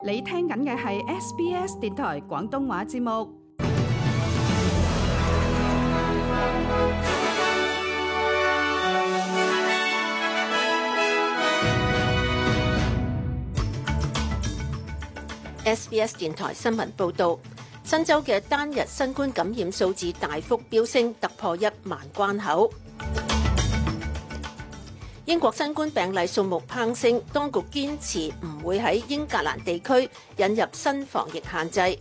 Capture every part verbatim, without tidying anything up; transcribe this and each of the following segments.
你聽緊嘅係 S B S 電台廣東話節目。 S B S 電台新聞報導，新州嘅單日新冠感染數字大幅飆升，突破一萬關口。英國新冠病例數目攀升，當局堅持唔會喺英格蘭地區引入新防疫限制。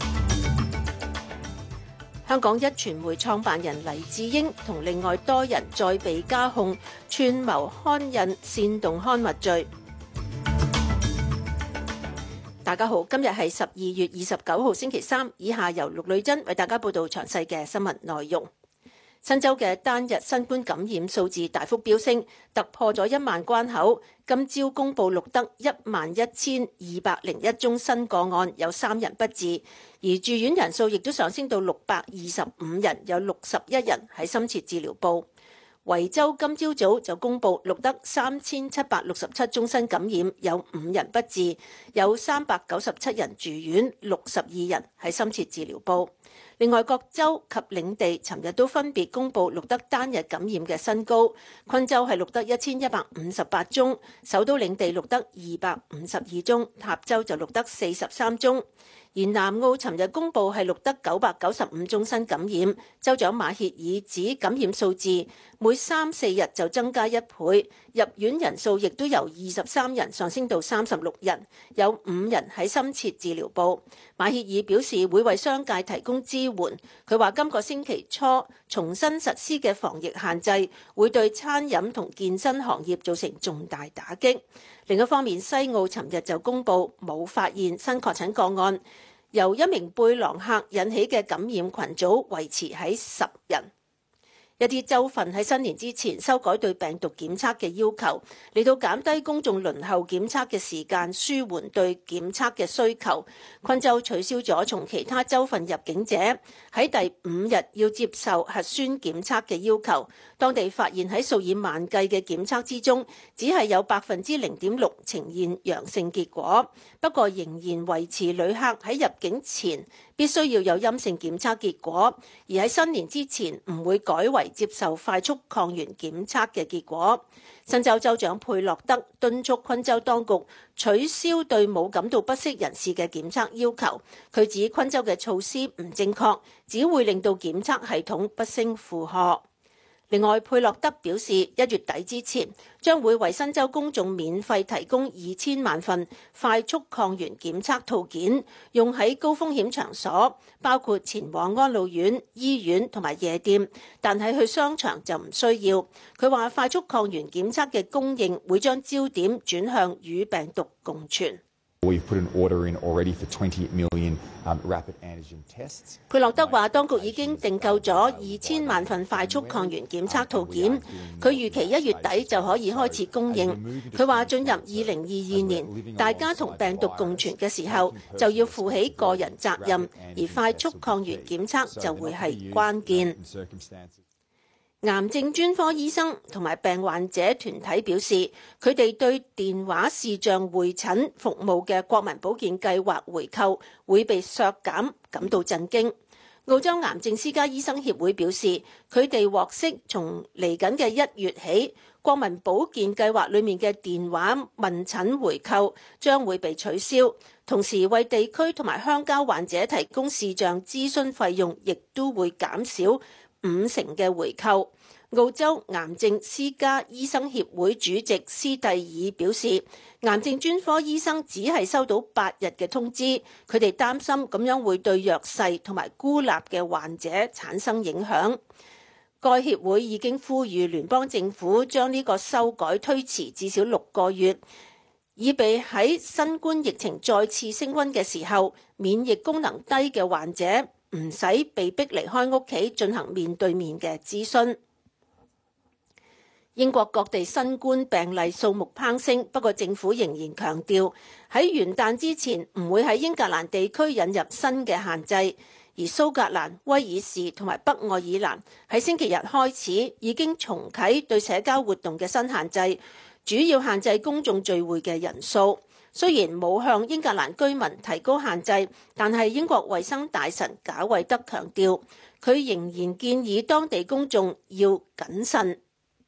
香港壹傳媒創辦人黎智英同另外多人再被加控串謀刊印煽動刊物罪。大家好，今日係十二月二十九號星期三，以下由陸女珍為大家報道詳細嘅新聞內容。新州嘅單日新冠感染數字大幅飆升，突破咗一萬關口。今朝公布錄得一萬一千二百零一宗新個案，有三人不治，而住院人數亦都上升到六百二十五人，有六十一人喺深切治療部。維州今朝早就公布錄得三千七百六十七宗新感染，有五人不治，有三百九十七人住院，六十二人喺深切治療部。另外，各州及領地尋日都分別公布錄得單日感染嘅新高。昆州係錄得一千一百五十八宗，首都領地錄得二百五十二宗，塔州就錄得四十三宗。而南澳尋日公布係錄得九百九十五宗新感染，州長馬歇爾指感染數字每三四日就增加一倍，入院人數亦都由二十三人上升到三十六人，有五人喺深切治療部。馬歇爾表示會為商界提供支援，佢話今個星期初重新實施嘅防疫限制會對餐飲同健身行業造成重大打擊。另一方面，西澳尋日就公布冇發現新確診個案，由一名背囊客引起嘅感染群組維持喺十人。一啲州份喺新年之前修改對病毒檢測嘅要求，嚟到減低公眾輪候檢測嘅時間，舒緩對檢測嘅需求。昆州取消咗從其他州份入境者喺第五日要接受核酸檢測嘅要求。當地發現喺數以萬計嘅檢測之中，只係有百分之零點六呈現陽性結果。不過仍然維持旅客喺入境前必須要有陰性檢測結果，而喺新年之前唔會改為接受快速抗原檢測嘅結果。新州州長佩洛德敦促昆州當局取消對冇感到不適人士嘅檢測要求。佢指昆州嘅措施唔正確，只會令到檢測系統不勝負荷。另外，佩洛德表示，一月底之前將會為新州公眾免費提供二千萬份快速抗原檢測套件，用喺高風險場所，包括前往安老院、醫院同埋夜店，但係去商場就唔需要。佢話快速抗原檢測嘅供應會將焦點轉向與病毒共存。佩洛德話，當局已經訂購咗二千萬份快速抗原檢測套件，佢預期一月底就可以開始供應。佢話進入二零二二年，大家同病毒共存嘅時候，就要負起個人責任，而快速抗原檢測就會係關鍵。癌症專科醫生同埋病患者團體表示，佢哋對電話視像會診服務嘅國民保健計劃回購會被削減感到震驚。澳洲癌症私家醫生協會表示，佢哋獲悉從嚟緊嘅一月起，國民保健計劃裡面嘅電話問診回購將會被取消，同時為地區同埋鄉郊患者提供視像諮詢費用亦都會減少五成嘅回購。澳洲癌症私家醫生協會主席斯蒂爾表示，癌症專科醫生只係收到八日嘅通知，佢哋擔心咁樣會對弱勢同埋孤立嘅患者產生影響。該協會已經呼籲聯邦政府將呢個修改推遲至少六個月，以備喺新冠疫情再次升溫嘅時候，免疫功能低嘅患者唔使被逼離開屋企進行面對面嘅諮詢。英國各地新冠病例數目攀升，不過政府仍然強調喺元旦之前唔會喺英格蘭地區引入新嘅限制。而蘇格蘭、威爾士同埋北愛爾蘭喺星期日開始已經重啟對社交活動嘅新限制，主要限制公眾聚會嘅人數。 雖然冇向英格蘭居民提高限制，但係英國衛生大臣賈偉德強調，佢仍然建議當地公眾要謹慎。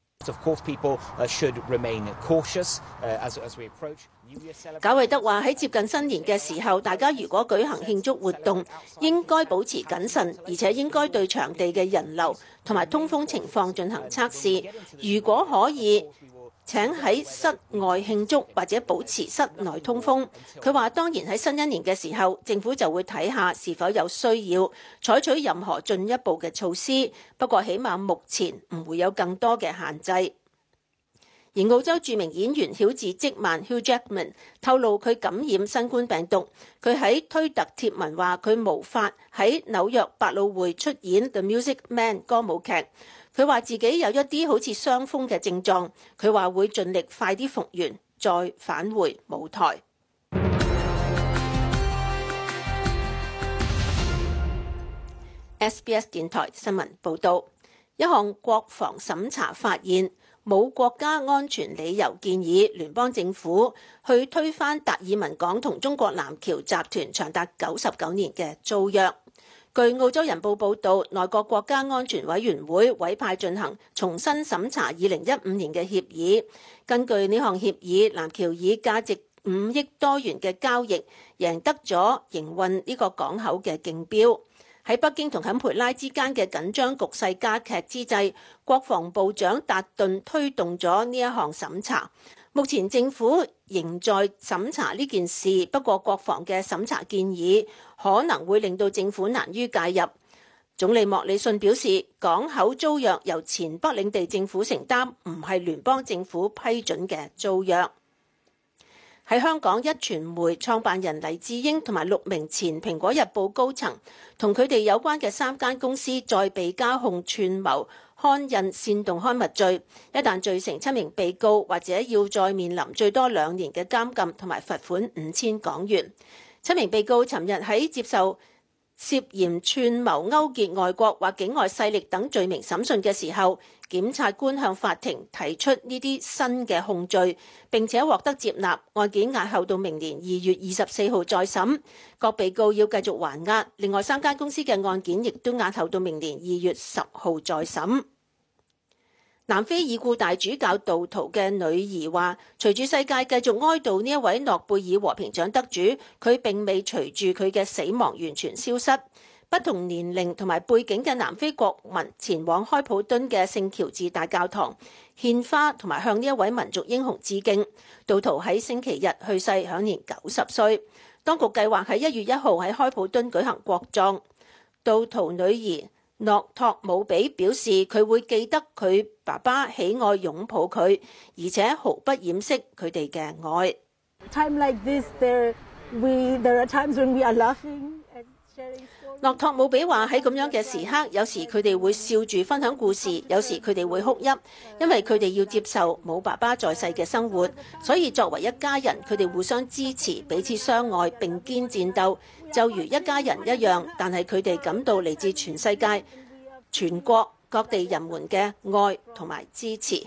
賈偉德話喺接近新年嘅時候，大家如果舉行慶祝活動，應該保持謹慎，而且應該對場地嘅人流同埋通風情況進行測試。如果可以，請喺室外慶祝或者保持室內通風。佢話當然喺新一年嘅時候，政府就會睇下是否有需要採取任何進一步嘅措施，不過起碼目前唔會有更多嘅限制。而澳洲著名演員曉治積曼 Hugh Jackman 透露佢感染新冠病毒，佢喺推特貼文話佢無法喺紐約百老匯出演 The Music Man 歌舞劇。佢話自己有一啲好似傷風嘅症狀，佢話會盡力快啲復原，再返回舞台。S B S 電台新聞報導，一項國防審查發現，冇國家安全理由建議聯邦政府去推翻達爾文港同中國南橋集團長達九十九年嘅租約。據澳洲人報報導，內閣國家安全委員會委派進行重新審查二零一五年嘅協議。根據呢項協議，南橋以價值五億多元嘅交易贏得咗營運呢個港口嘅競標。喺北京同坎培拉之間嘅緊張局勢加劇之際，國防部長達頓推動咗呢一項審查。目前政府仍在審查呢件事，不過國防嘅審查建議可能會令到政府難於介入。總理莫里遜表示，港口租約由前北領地政府承擔，唔係聯邦政府批准嘅租約。喺香港，壹傳媒創辦人黎智英同埋六名前蘋果日報高層同佢哋有關嘅三間公司再被加控串謀刊印煽動刊物罪，一旦罪成，七名被告或者要再面臨最多兩年嘅監禁同埋罰款五千港元。七名被告尋日喺接受涉嫌串謀勾結外國或境外勢力等罪名審訊嘅時候，檢察官向法庭提出呢啲新嘅控罪，並且獲得接納。案件押後到明年二月二十四號再審，各被告要繼續還押。另外三間公司嘅案件亦都押後到明年二月十號再審。南非已故大主教杜圖嘅女兒話，隨住世界繼續哀悼呢一位諾貝爾和平獎得主，佢並未隨住佢嘅死亡完全消失。不同年齡同埋背景嘅南非國民前往開普敦嘅聖喬治大教堂獻花，同埋向呢一位民族英雄致敬。杜圖喺星期日去世，享年九十歲。當局計劃喺一月一號喺開普敦舉行國葬。杜圖女兒諾托姆比表示，佢會記得佢爸爸喜愛擁抱佢，而且毫不掩飾佢哋嘅愛。 Time like this, there we there are times when we are laughing and sharing stories. 諾托姆比話喺咁樣嘅時刻，有時佢哋會笑住分享故事，有時佢哋會哭泣，因為佢哋要接受冇爸爸在世嘅生活，所以作為一家人，佢哋互相支持，彼此相愛，並肩戰鬥，就如一家人一樣。但係佢哋感到嚟自全世界、全國各地人們嘅愛同埋支持。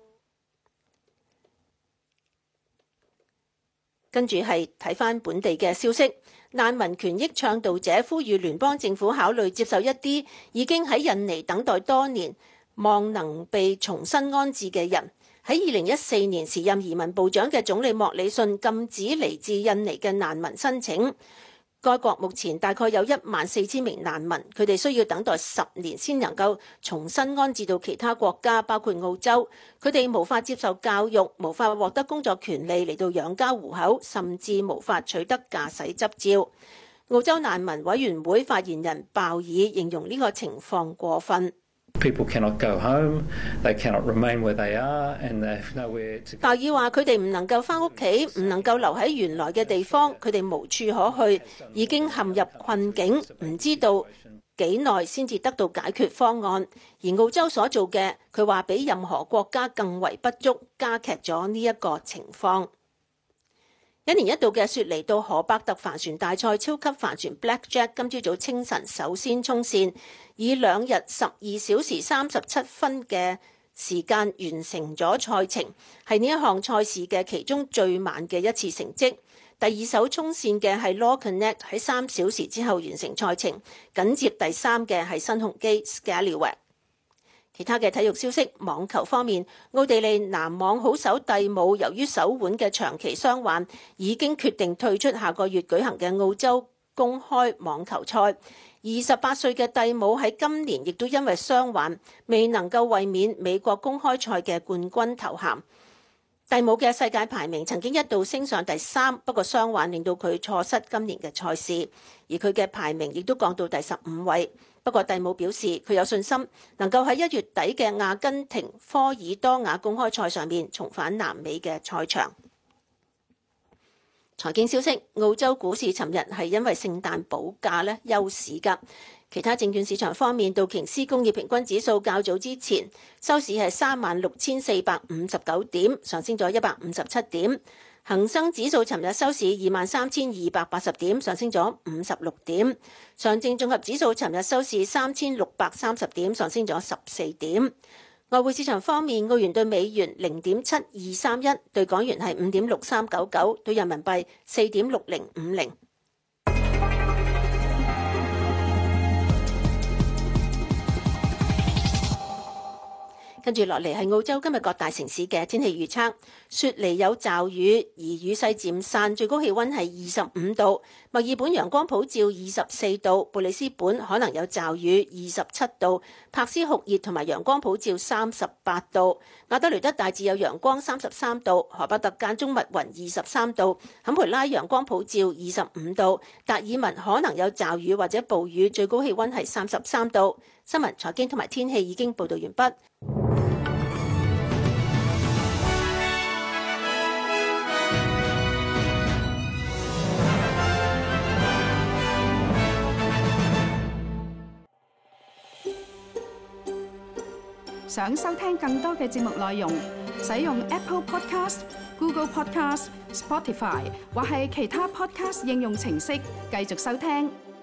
跟住係睇返本地嘅消息，難民權益倡導者呼籲聯邦政府考慮接受一啲已經喺印尼等待多年，望能被重新安置嘅人。喺二零一四年時任移民部長嘅總理莫里遜禁止嚟自印尼嘅難民申請。該國目前大概有一萬四千名難民，佢哋需要等待十年先能夠重新安置到其他國家，包括澳洲。佢哋無法接受教育，無法獲得工作權利嚟到養家糊口，甚至無法取得駕駛執照。澳洲難民委員會發言人鮑爾形容呢個情況過分。 People cannot go home, they cannot remain where they are, and they have nowhere to go. 鮑爾話：佢哋唔能夠返屋企，唔能夠留喺原來嘅地方，佢哋無處可去，已經陷入困境，唔知道幾耐先至得到解決方案。而澳洲所做嘅，佢話比任何國家更為不足，加劇咗呢一個情況。一年一度嘅雪梨到荷伯特帆船大賽超級帆船 Blackjack 今朝早清晨首先衝線，以兩日十二小時三十七分嘅時間完成咗賽程，係呢一項賽事嘅其中最慢嘅一次成績。 第二手衝線嘅係 Law Connect， 喺三小時之後完成賽程，緊接第三嘅係新鴻基 Scallywag。其他嘅體育消息，網球方面，奧地利男網好手蒂姆由於手腕嘅長期傷患，已經決定退出下個月舉行嘅澳洲公開網球賽。二十八歲嘅蒂姆喺今年亦都因為傷患，未能夠衛冕美國公開賽嘅冠軍頭銜。蒂姆嘅世界排名曾經一度升上第三，不過傷患令到佢錯失今年嘅賽事，而佢嘅排名亦都降到第十五位。不過蒂姆表示佢有信心能夠喺一月底嘅阿根廷科爾多瓦公開賽上面重返南美嘅賽場。財經消息，澳洲股市尋日係因為聖誕補假咧休市㗎。其他證券市場方面，道瓊斯工業平均指數較早之前收市係三萬六千四百五十九點，上升咗一百五十七點。恒生指數尋日收市二萬三千二百八十點，上升咗五十六點。上證綜合指數尋日收市三千六百三十點，上升咗十四點。外匯市場方面，澳元對美元零點七二三一，對港元係五點六三九九，對人民幣四點六零五零。跟住落嚟係澳洲今日各大城市嘅天氣預測，雪梨有驟雨，而雨勢漸散，最高氣溫係二十五度。墨爾本陽光普照，二十四度。布里斯本可能有驟雨，二十七度。柏斯酷熱同埋陽光普照，三十八度。亞德雷德大致有陽光，三十三度。荷伯特間中密雲，二十三度。坎培拉陽光普照，二十五度。達爾文可能有驟雨或者暴雨，最高氣溫係三十三度。新聞、財經同埋天氣已經報道完畢。 想收聽更多嘅節目內容，使用 Apple Podcast、Google Podcast、Spotify 或係其他 Podcast 應用程式繼續收聽。